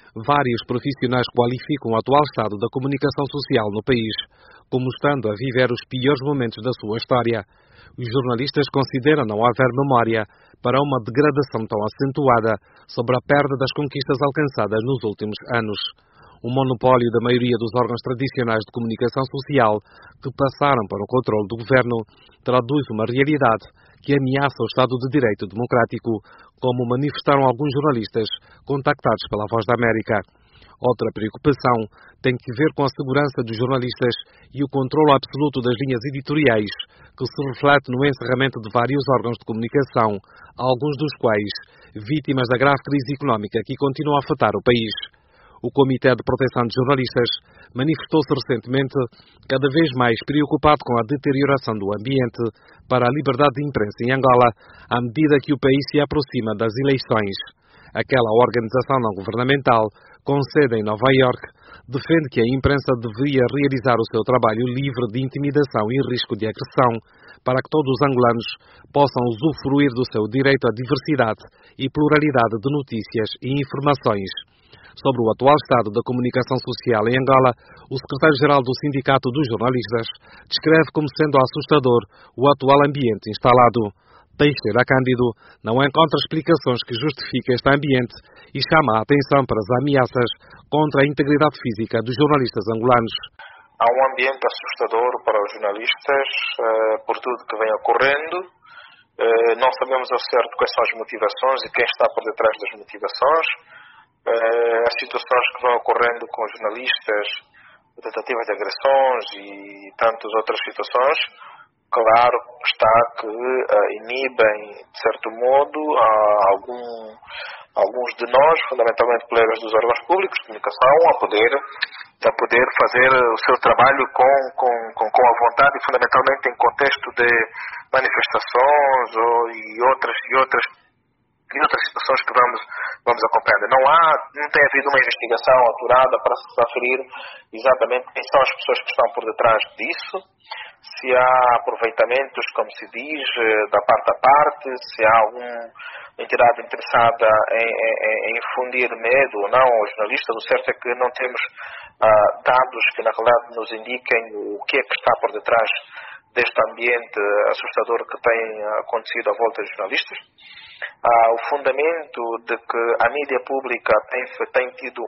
Vários profissionais qualificam o atual estado da comunicação social no país como estando a viver os piores momentos da sua história. Os jornalistas consideram não haver memória para uma degradação tão acentuada sobre a perda das conquistas alcançadas nos últimos anos. O monopólio da maioria dos órgãos tradicionais de comunicação social que passaram para o controle do governo traduz uma realidade que ameaça o Estado de Direito democrático, como manifestaram alguns jornalistas contactados pela Voz da América. Outra preocupação tem que ver com a segurança dos jornalistas e o controle absoluto das linhas editoriais, que se reflete no encerramento de vários órgãos de comunicação, alguns dos quais vítimas da grave crise económica que continua a afetar o país. O Comitê de Proteção de Jornalistas manifestou-se recentemente cada vez mais preocupado com a deterioração do ambiente para a liberdade de imprensa em Angola, à medida que o país se aproxima das eleições. Aquela organização não governamental, com sede em Nova Iorque, defende que a imprensa deveria realizar o seu trabalho livre de intimidação e risco de agressão, para que todos os angolanos possam usufruir do seu direito à diversidade e pluralidade de notícias e informações. Sobre o atual estado da comunicação social em Angola, o secretário-geral do Sindicato dos Jornalistas descreve como sendo assustador o atual ambiente instalado. Teixeira Cândido não encontra explicações que justifiquem este ambiente e chama a atenção para as ameaças contra a integridade física dos jornalistas angolanos. Há um ambiente assustador para os jornalistas por tudo que vem ocorrendo. Não sabemos ao certo quais são as motivações e quem está por detrás das motivações. As situações que vão ocorrendo com os jornalistas, tentativas de agressões e tantas outras situações, claro está que inibem, de certo modo, alguns de nós, fundamentalmente colegas dos órgãos públicos de comunicação, a poder fazer o seu trabalho com a vontade e fundamentalmente em contexto de manifestações e outras situações que vamos acompanhando. Não tem havido uma investigação apurada para se referir exatamente quem são as pessoas que estão por detrás disso, se há aproveitamentos, como se diz, da parte a parte, se há alguma entidade interessada em infundir medo ou não aos jornalistas. O certo é que não temos dados que na realidade nos indiquem o que é que está por detrás deste ambiente assustador que tem acontecido à volta dos jornalistas. O fundamento de que a mídia pública tem tido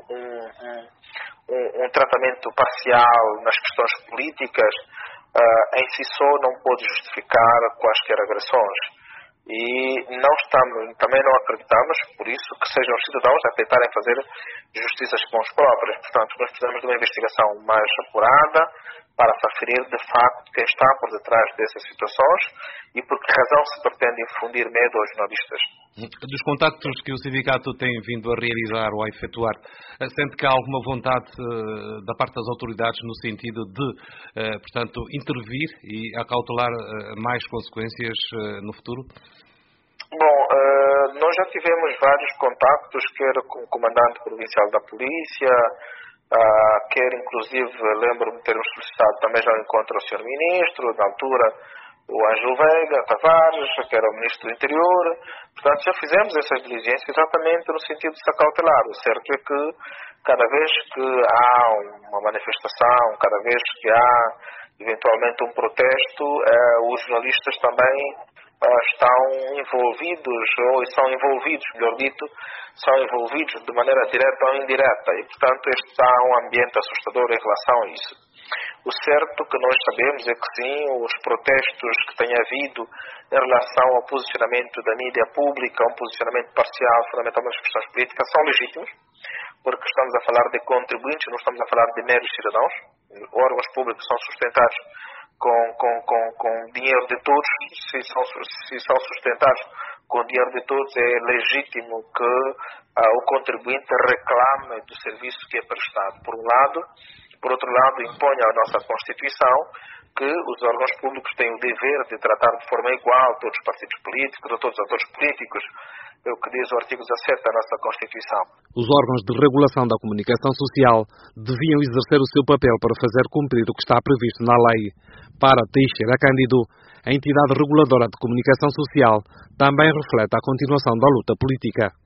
um tratamento parcial nas questões políticas em si só não pode justificar quaisquer agressões. E também não acreditamos, por isso, que sejam os cidadãos a tentarem fazer justiças com os próprios. Portanto, nós precisamos de uma investigação mais apurada para se aferir de facto quem está por detrás dessas situações e por que razão se pretende infundir medo aos jornalistas. Dos contactos que o sindicato tem vindo a realizar ou a efetuar, sente que há alguma vontade da parte das autoridades no sentido de, portanto, intervir e acautelar mais consequências no futuro? Bom, nós já tivemos vários contactos, quer com o comandante provincial da polícia, quer inclusive, lembro-me de termos solicitado também já um encontro ao Sr. Ministro, na altura o Ângelo Veiga Tavares, que era o Ministro do Interior. Portanto, já fizemos essas diligências exatamente no sentido de se acautelar. O certo é que cada vez que há uma manifestação, cada vez que há eventualmente um protesto, os jornalistas também estão envolvidos, ou são envolvidos, melhor dito, são envolvidos de maneira direta ou indireta e, portanto, está um ambiente assustador em relação a isso. O certo que nós sabemos é que sim, os protestos que têm havido em relação ao posicionamento da mídia pública, um posicionamento parcial, fundamentalmente nas questões políticas, são legítimos, porque estamos a falar de contribuintes, não estamos a falar de meros cidadãos. Órgãos públicos são sustentados com dinheiro de todos. Se são sustentados com dinheiro de todos, é legítimo que o contribuinte reclame do serviço que é prestado, por um lado. Por outro lado, impõe à nossa Constituição que os órgãos públicos têm o dever de tratar de forma igual todos os partidos políticos, ou todos os atores políticos. É o que diz o artigo 17 da nossa Constituição. Os órgãos de regulação da comunicação social deviam exercer o seu papel para fazer cumprir o que está previsto na lei. Para Teixeira Cândido, a entidade reguladora de comunicação social também reflete a continuação da luta política.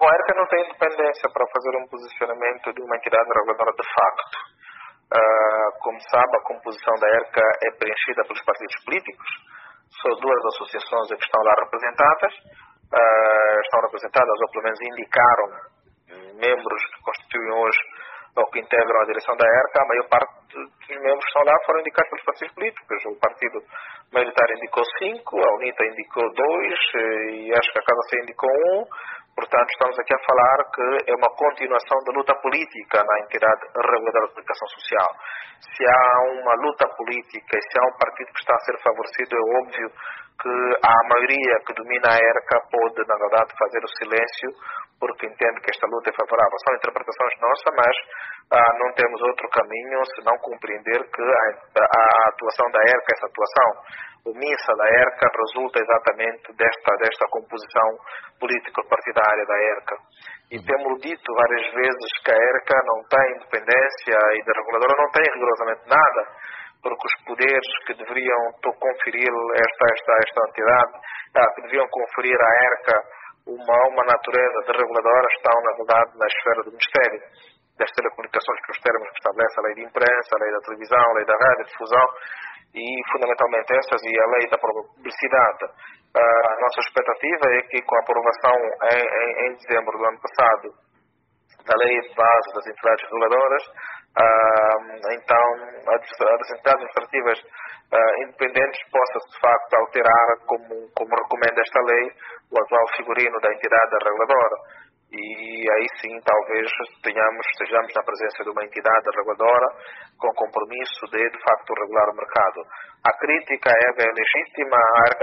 Bom, a ERCA não tem independência para fazer um posicionamento de uma entidade reguladora de facto. Como sabe, a composição da ERCA é preenchida pelos partidos políticos. Só 2 associações que estão lá representadas. Estão representadas, ou pelo menos indicaram membros que constituem hoje ou que integram a direção da ERCA. A maior parte dos membros que estão lá foram indicados pelos partidos políticos. O Partido Maioritário indicou 5, a UNITA indicou 2 e acho que a Casa C indicou 1. Portanto, estamos aqui a falar que é uma continuação da luta política na entidade reguladora de comunicação social. Se há uma luta política e se há um partido que está a ser favorecido, é óbvio que a maioria que domina a ERCA pode, na verdade, fazer o silêncio porque entende que esta luta é favorável. São interpretações nossas, mas não temos outro caminho senão compreender que a atuação da ERCA, essa atuação omissa da ERCA, resulta exatamente desta composição político-partidária da ERCA. E temos dito várias vezes que a ERCA não tem independência e da reguladora não tem rigorosamente nada, porque os poderes que deveriam conferir esta entidade, que deveriam conferir à ERCA uma natureza de reguladora, estão, na verdade, na esfera do Ministério das Telecomunicações, que os termos que estabelece a lei de imprensa, a lei da televisão, a lei da rádio, difusão, e fundamentalmente essas, e a lei da publicidade. A nossa expectativa é que, com a aprovação em dezembro do ano passado da lei de base das entidades reguladoras, então as entidades administrativas independentes possam de facto alterar, como recomenda esta lei, o atual figurino da entidade reguladora. E aí sim, talvez estejamos na presença de uma entidade reguladora com compromisso de facto regular o mercado. A crítica é legítima,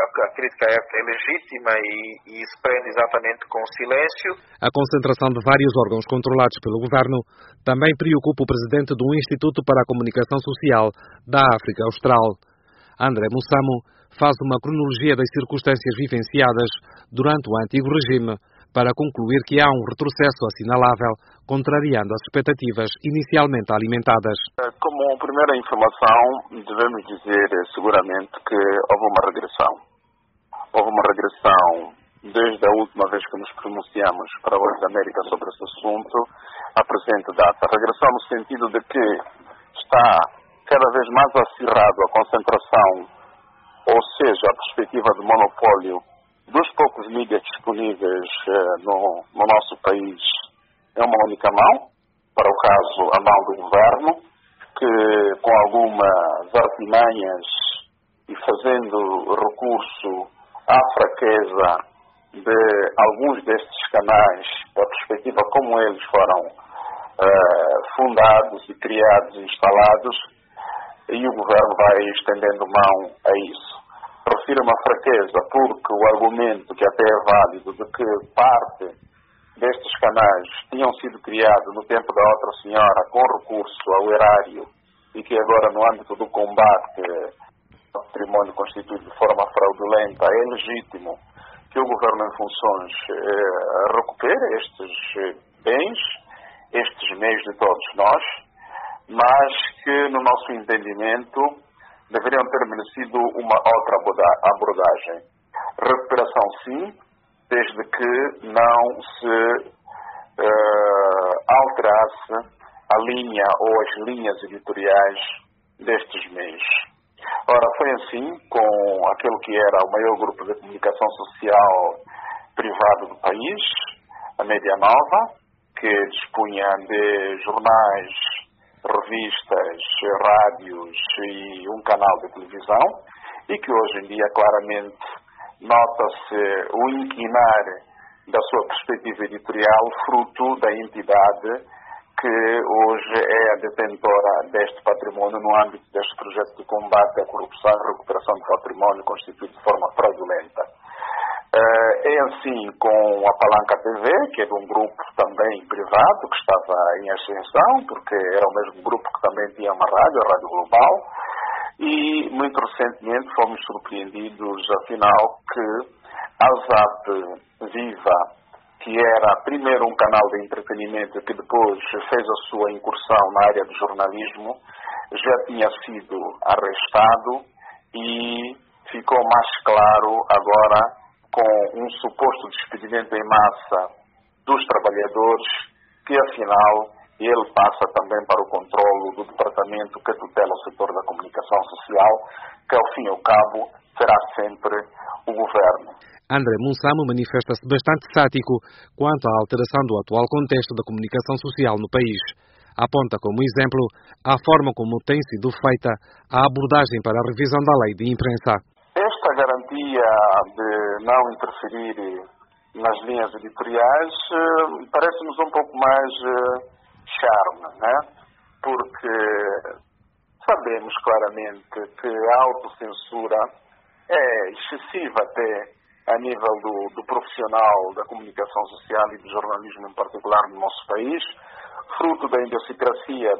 e se prende exatamente com o silêncio. A concentração de vários órgãos controlados pelo governo também preocupa o presidente do Instituto para a Comunicação Social da África Austral. André Mussamo faz uma cronologia das circunstâncias vivenciadas durante o antigo regime para concluir que há um retrocesso assinalável, contrariando as expectativas inicialmente alimentadas. Como primeira informação, devemos dizer seguramente que houve uma regressão. Houve uma regressão desde a última vez que nos pronunciamos para a Voz da América sobre esse assunto, à presente data. Regressão no sentido de que está cada vez mais acirrado a concentração, ou seja, a perspectiva de monopólio dos poucos mídias disponíveis no nosso país é uma única mão, para o caso a mão do governo, que com algumas artimanhas e fazendo recurso à fraqueza de alguns destes canais, da perspectiva como eles foram fundados e criados e instalados, e o governo vai estendendo mão a isso. Refiro uma fraqueza porque o argumento, que até é válido, de que parte destes canais tinham sido criados no tempo da outra senhora com recurso ao erário e que agora no âmbito do combate ao património constituído de forma fraudulenta, é legítimo que o governo em funções recupere estes bens, estes meios de todos nós, mas que no nosso entendimento deveriam ter merecido uma outra abordagem. Recuperação sim, desde que não se alterasse a linha ou as linhas editoriais destes meios. Ora, foi assim com aquele que era o maior grupo de comunicação social privado do país, a Média Nova, que dispunha de jornais, revistas, rádios e um canal de televisão, e que hoje em dia claramente nota-se o inquinar da sua perspectiva editorial, fruto da entidade que hoje é a detentora deste património no âmbito deste projeto de combate à corrupção e recuperação de património constituído de forma fraudulenta. É assim com a Palanca TV, que é de um grupo também privado, que estava em ascensão, porque era o mesmo grupo que também tinha uma rádio, a Rádio Global, e muito recentemente fomos surpreendidos, afinal, que a ZAP Viva, que era primeiro um canal de entretenimento que depois fez a sua incursão na área do jornalismo, já tinha sido arrestado e ficou mais claro agora com um suposto despedimento em massa dos trabalhadores, que afinal ele passa também para o controle do departamento que tutela o setor da comunicação social, que ao fim e ao cabo será sempre o governo. André Monsamo manifesta-se bastante cético quanto à alteração do atual contexto da comunicação social no país. Aponta como exemplo a forma como tem sido feita a abordagem para a revisão da lei de imprensa. Esta garantia de não interferir nas linhas editoriais parece-nos um pouco mais charme, né? Porque sabemos claramente que a autocensura é excessiva até a nível do profissional da comunicação social e do jornalismo em particular no nosso país, fruto da idiosincrasia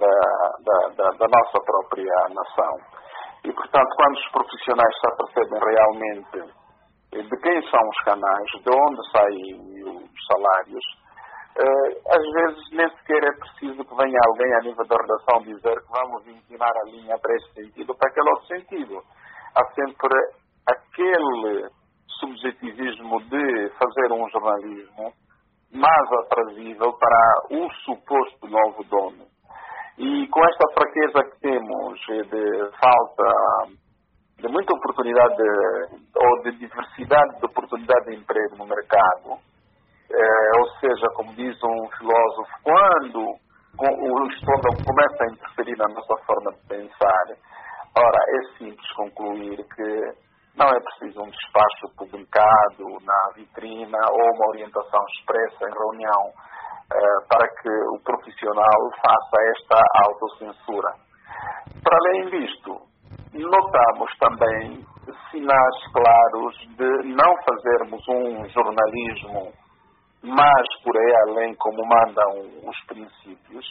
da nossa própria nação. E, portanto, quando os profissionais se apercebem realmente de quem são os canais, de onde saem os salários, às vezes nem sequer é preciso que venha alguém a nível da redação dizer que vamos inclinar a linha para este sentido ou para aquele outro sentido. Há sempre aquele subjetivismo de fazer um jornalismo mais aprazível para o suposto novo dono. E com esta fraqueza que temos de falta de muita oportunidade ou de diversidade de oportunidade de emprego no mercado, ou seja, como diz um filósofo, quando o estômago começa a interferir na nossa forma de pensar, ora, é simples concluir que não é preciso um despacho publicado na vitrina ou uma orientação expressa em reunião para que o profissional faça esta autocensura. Para além disto, notamos também sinais claros de não fazermos um jornalismo mais por aí além como mandam os princípios.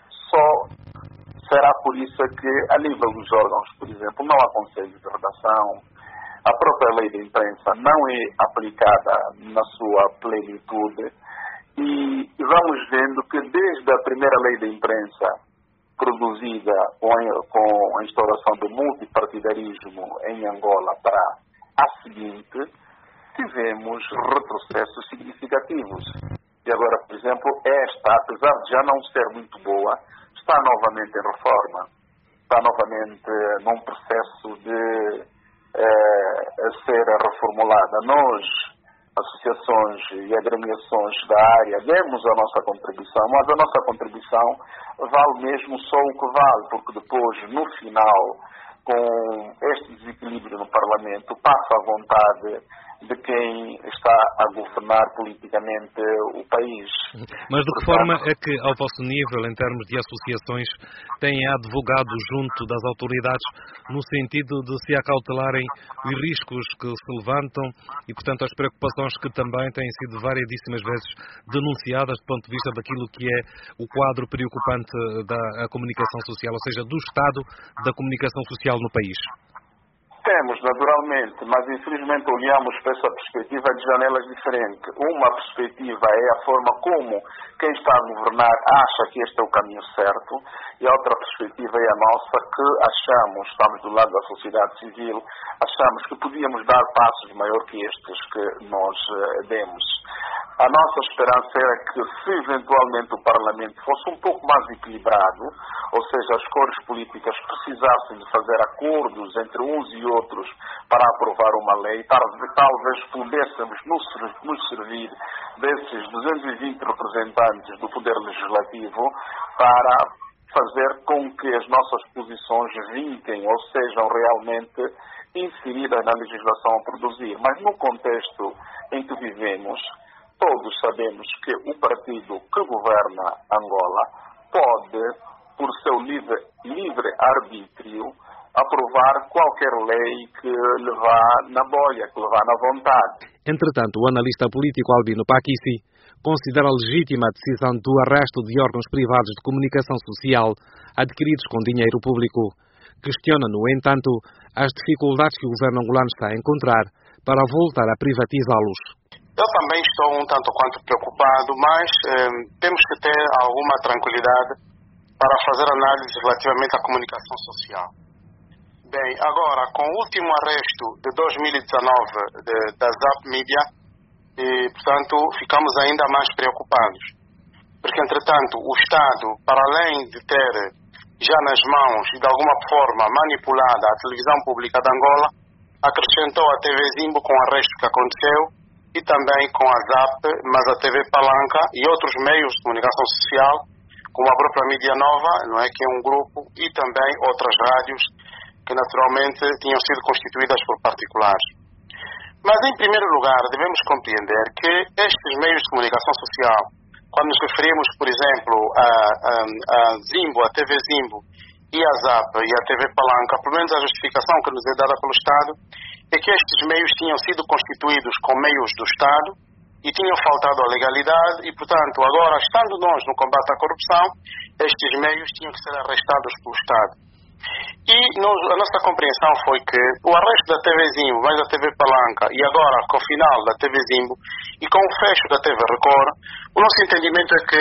Só será por isso que, a nível dos órgãos, por exemplo, não há conselhos de redação, a própria lei de imprensa não é aplicada na sua plenitude e vamos vendo que desde a primeira lei de imprensa produzida com a instauração do multipartidarismo em Angola para a seguinte, tivemos retrocessos significativos. E agora, por exemplo, esta, apesar de já não ser muito boa, está novamente em reforma, está novamente num processo de ser reformulada. Nós, associações e agremiações da área, demos a nossa contribuição, mas a nossa contribuição vale mesmo só o que vale, porque depois, no final, com este desequilíbrio no Parlamento, passa a vontade de quem está a governar politicamente o país. Mas de que forma é que, ao vosso nível, em termos de associações, têm advogado junto das autoridades no sentido de se acautelarem os riscos que se levantam e, portanto, as preocupações que também têm sido variedíssimas vezes denunciadas do ponto de vista daquilo que é o quadro preocupante da comunicação social, ou seja, do estado da comunicação social no país? Temos, naturalmente, mas infelizmente olhamos para essa perspectiva de janelas diferentes. Uma perspectiva é a forma como quem está a governar acha que este é o caminho certo e a outra perspectiva é a nossa, que achamos, estamos do lado da sociedade civil, achamos que podíamos dar passos maior que estes que nós demos. A nossa esperança era que, se eventualmente o Parlamento fosse um pouco mais equilibrado, ou seja, as cores políticas precisassem de fazer acordos entre uns e outros para aprovar uma lei, talvez pudéssemos nos servir desses 220 representantes do Poder Legislativo para fazer com que as nossas posições vinquem ou sejam realmente inseridas na legislação a produzir. Mas no contexto em que vivemos, todos sabemos que o partido que governa Angola pode, por seu livre arbítrio, aprovar qualquer lei que lhe vá na bolha, que lhe vá na vontade. Entretanto, o analista político Albino Paquissi considera legítima a decisão do arresto de órgãos privados de comunicação social adquiridos com dinheiro público. Questiona, no entanto, as dificuldades que o governo angolano está a encontrar para voltar a privatizá-los. Eu também estou um tanto quanto preocupado, mas temos que ter alguma tranquilidade para fazer análise relativamente à comunicação social. Bem, agora, com o último arresto de 2019 da Zap Media, e, portanto, ficamos ainda mais preocupados. Porque, entretanto, o Estado, para além de ter já nas mãos e de alguma forma manipulada a televisão pública de Angola, acrescentou a TV Zimbo com o arresto que aconteceu e também com a ZAP, mas a TV Palanca e outros meios de comunicação social, como a própria Mídia Nova, não é, que é um grupo, e também outras rádios que naturalmente tinham sido constituídas por particulares. Mas, em primeiro lugar, devemos compreender que estes meios de comunicação social, quando nos referimos, por exemplo, a Zimbo, a TV Zimbo e a ZAP e a TV Palanca, pelo menos a justificação que nos é dada pelo Estado, é que estes meios tinham sido constituídos com meios do Estado e tinham faltado à legalidade e, portanto, agora, estando nós no combate à corrupção, estes meios tinham que ser arrestados pelo Estado. E a nossa compreensão foi que o arresto da TV Zimbo, mais da TV Palanca e agora com o final da TV Zimbo e com o fecho da TV Record, o nosso entendimento é que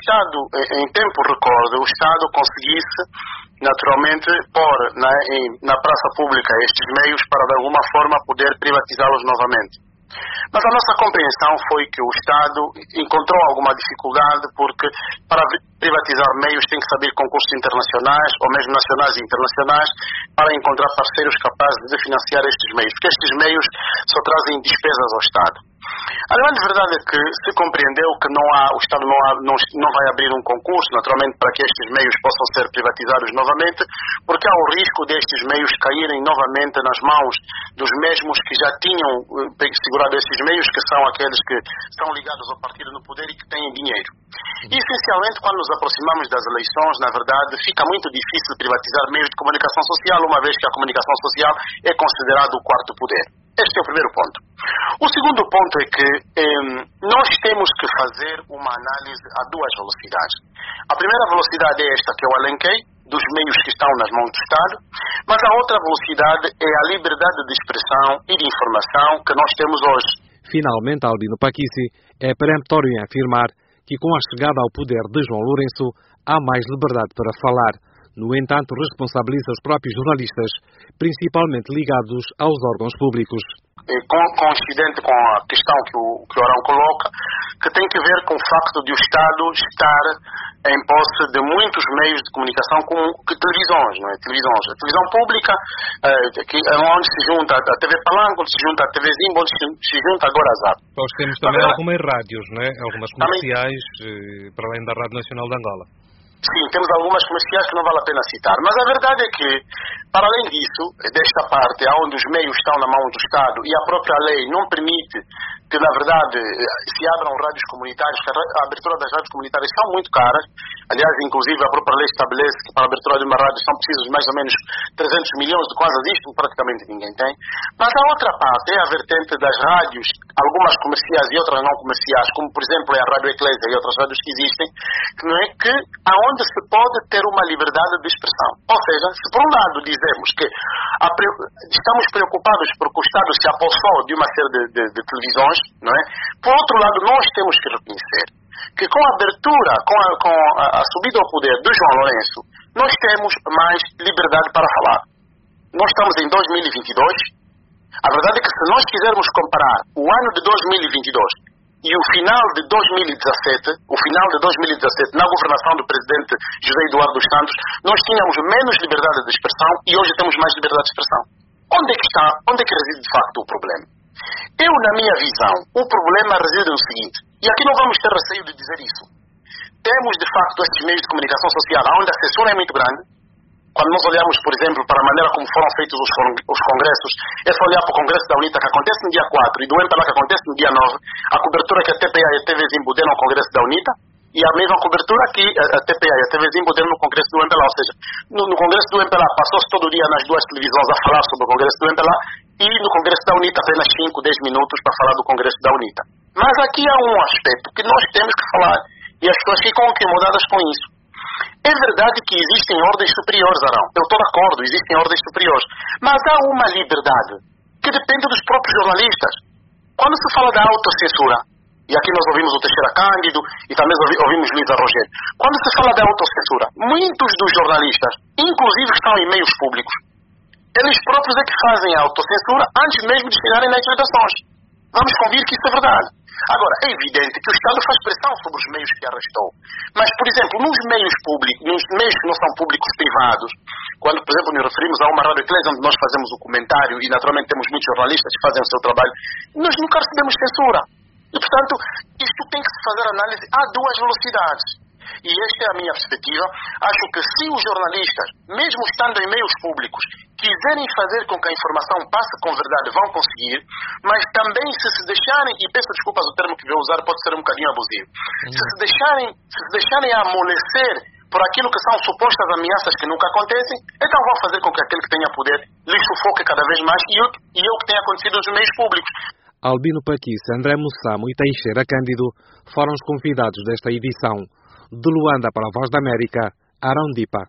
em tempo recorde o Estado conseguisse naturalmente pôr na praça pública estes meios para de alguma forma poder privatizá-los novamente. Mas a nossa compreensão foi que o Estado encontrou alguma dificuldade porque para privatizar meios tem que saber concursos internacionais ou mesmo nacionais e internacionais para encontrar parceiros capazes de financiar estes meios, porque estes meios só trazem despesas ao Estado. A grande verdade é que se compreendeu que o Estado não vai abrir um concurso, naturalmente, para que estes meios possam ser privatizados novamente, porque há o risco destes meios caírem novamente nas mãos dos mesmos que já tinham segurado esses meios, que são aqueles que estão ligados ao partido no poder e que têm dinheiro. E, essencialmente, quando nos aproximamos das eleições, na verdade, fica muito difícil privatizar meios de comunicação social, uma vez que a comunicação social é considerado o quarto poder. Este é o primeiro ponto. O segundo ponto é que nós temos que fazer uma análise a duas velocidades. A primeira velocidade é esta que eu elenquei, dos meios que estão nas mãos do Estado, mas a outra velocidade é a liberdade de expressão e de informação que nós temos hoje. Finalmente, Albino Paquici é peremptório em afirmar que com a chegada ao poder de João Lourenço há mais liberdade para falar. No entanto, responsabiliza os próprios jornalistas, principalmente ligados aos órgãos públicos. Coincidente com a questão que o Arão coloca, que tem que ver com o facto de o Estado estar em posse de muitos meios de comunicação como televisões, não é? Televisões. A televisão pública, onde se junta a TV Palanca, onde se junta a TV Zimbo, onde se junta agora a ZAP. Nós temos também algumas rádios, não é? Algumas comerciais, para além da Rádio Nacional de Angola. Sim, temos algumas comerciais que não vale a pena citar, mas a verdade é que, para além disso, desta parte, onde os meios estão na mão do Estado e a própria lei não permite que, na verdade, se abram rádios comunitárias, que a abertura das rádios comunitárias são muito caras. Aliás, inclusive, a própria lei estabelece que para a abertura de uma rádio são precisos mais ou menos 300 milhões de quase isto, praticamente ninguém tem. Mas a outra parte é a vertente das rádios, algumas comerciais e outras não comerciais, como, por exemplo, a Rádio Eclésia e outras rádios que existem, que não é que aonde se pode ter uma liberdade de expressão. Ou seja, se por um lado dizemos que estamos preocupados porque o Estado se apossou de uma série de televisões, não é? Por outro lado, nós temos que reconhecer que com a abertura, com a subida ao poder do João Lourenço, nós temos mais liberdade para falar. Nós estamos em 2022. A verdade é que se nós quisermos comparar o ano de 2022 e o final de 2017, na governação do presidente José Eduardo dos Santos, nós tínhamos menos liberdade de expressão e hoje temos mais liberdade de expressão. Onde é que reside de facto o problema? Eu, na minha visão, o problema reside no seguinte, e aqui não vamos ter receio de dizer isso. Temos, de facto, estes meios de comunicação social onde a censura é muito grande. Quando nós olhamos, por exemplo, para a maneira como foram feitos os congressos, é só olhar para o Congresso da UNITA que acontece no dia 4 e do MPLA que acontece no dia 9, a cobertura que a TPA e a TV Zimbo deram no Congresso da UNITA, e a mesma cobertura que a TPA e a TV Zimbo deram no Congresso do MPLA. Ou seja, no Congresso do MPLA passou-se todo o dia nas duas televisões a falar sobre o Congresso do MPLA e no Congresso da UNITA apenas 5, 10 minutos para falar do Congresso da UNITA. Mas aqui há um aspecto que nós temos que falar e as pessoas ficam incomodadas com isso. É verdade que existem ordens superiores, Arão. Eu estou de acordo, existem ordens superiores. Mas há uma liberdade que depende dos próprios jornalistas. Quando se fala da autocensura, e aqui nós ouvimos o Teixeira Cândido e também ouvimos Luísa Rogério, quando se fala da autocensura, muitos dos jornalistas, inclusive estão em meios públicos, eles próprios é que fazem a autocensura antes mesmo de chegarem nas redações. Vamos convir que isso é verdade. Agora, é evidente que o Estado faz pressão sobre os meios que arrestou. Mas, por exemplo, nos meios públicos, nos meios que não são públicos privados, quando, por exemplo, nos referimos a uma rádio eclésia onde nós fazemos o comentário e, naturalmente, temos muitos jornalistas que fazem o seu trabalho, nós nunca recebemos censura. E, portanto, isto tem que se fazer análise a duas velocidades. E esta é a minha perspectiva. Acho que se os jornalistas, mesmo estando em meios públicos, quiserem fazer com que a informação passe com verdade, vão conseguir, mas também se deixarem, e peço desculpas o termo que vou usar, pode ser um bocadinho abusivo, se deixarem amolecer por aquilo que são supostas ameaças que nunca acontecem, então vão fazer com que aquele que tenha poder lhe sufoque cada vez mais e é o que tem acontecido nos meios públicos. Albino Paquice, André Mussamo e Teixeira Cândido foram os convidados desta edição. De Luanda para a Voz da América, Arão Dipa.